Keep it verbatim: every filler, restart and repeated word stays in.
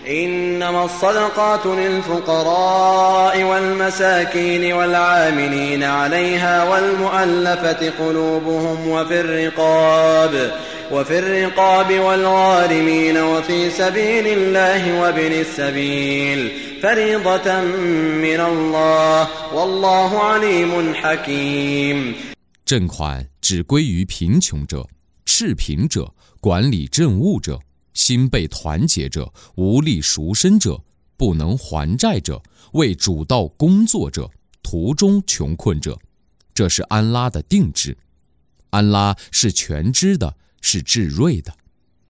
إنما الصدقات للفقراء والمساكين والعاملين عليها والمؤلفة قلوبهم وفي الرقاب وفي الرقاب والغارمين وفي سبيل الله وابن السبيل فريضة من الله والله عليم حكيم。 赈款只归于贫穷者、赤贫者、管理政务者、心被团结者、无力赎身者、不能还债者、为主道工作者、途中穷困者，这是安拉的定制。安拉是全知的，是至睿的。